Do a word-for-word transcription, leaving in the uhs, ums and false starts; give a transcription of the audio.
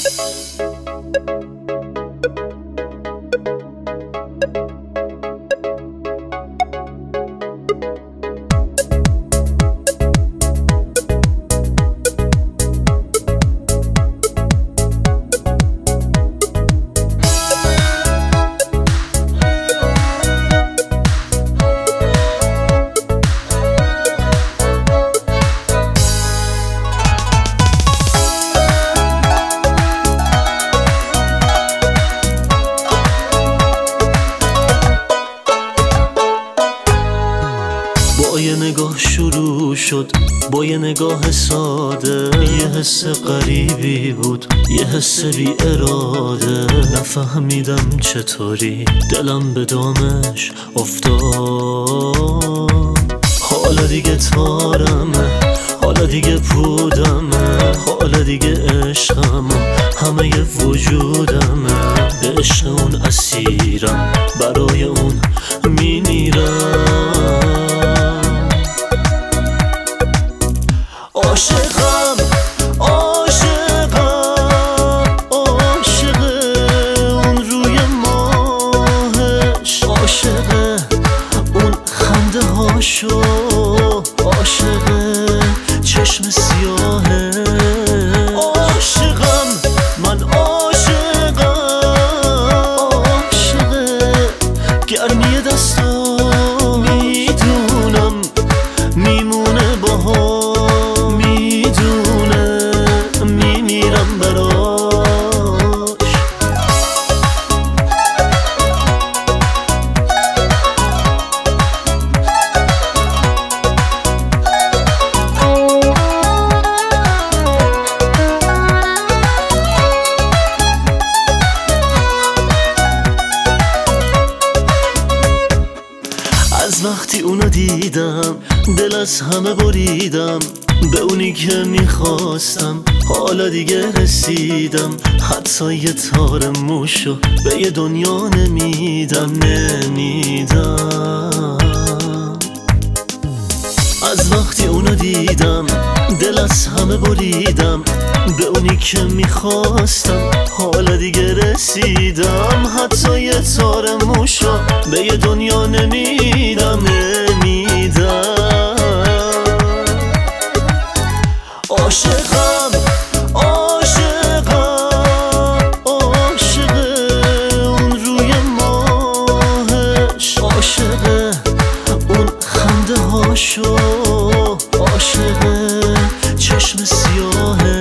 با یه نگاه شروع شد، با یه نگاه ساده، یه حس غریبی بود، یه حس بی اراده. نفهمیدم چطوری دلم به دامش افتاد. حالا دیگه تارمه، حالا دیگه پودمه، حالا دیگه عشقم همه ی وجودمه. به عشق اون اسیرم، برای اون میمیرم. عاشقم عاشقم عاشق اون روی ماهش، عاشق اون خنده هاشو، عاشق چشم سیاهه. عاشقم من عاشقم عاشق گرمی دستا، میدونم میمونه باها، از وقتی اونو دیدم دل از همه بریدم. به اونی که میخواستم حالا دیگه رسیدم. حتی یه تار موشو به یه دنیا نمیدم نمیدم. از وقتی اونو دیدم دل از همه بریدم. به اونی که میخواستم حالا دیگه رسیدم. حتی یه تار موشو به یه دنیا نمیدم نمیدم. عاشقم عاشقم عاشق اون روی ماهش، عاشق اون خنده هاشو، عاشق چشم سیاهه.